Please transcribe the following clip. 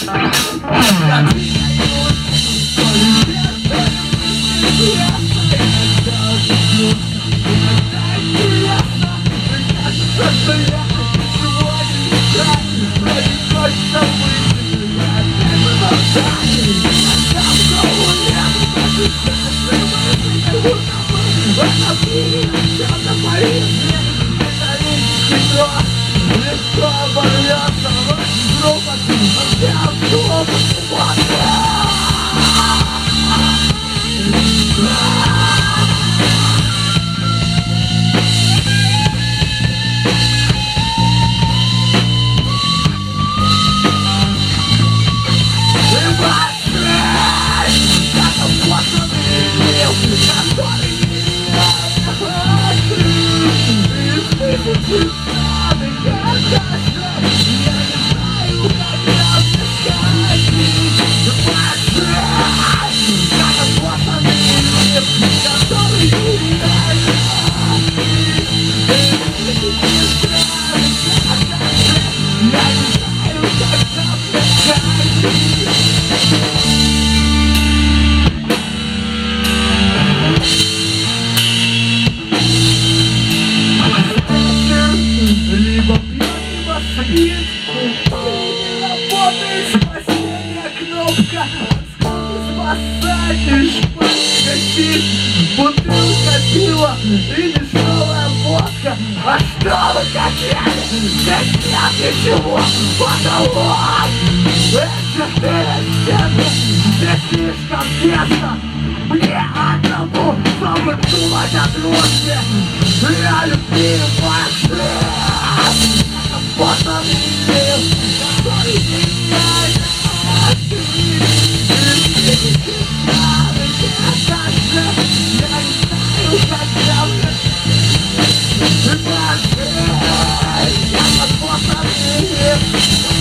Либо пьет, либо спит. Не работает спасение кнопка. Спасатель шпац гасит. Бутылка пива и дешевая водка. А что вы хотели? Здесь нет ничего. Потолок. Четыре стены. Здесь слишком тесно. Мне одному, чтобы думать о дружбе. Я любимая жизнь. Способ мир, который меняет жизнь. Я не знаю, когда мне я способ мир.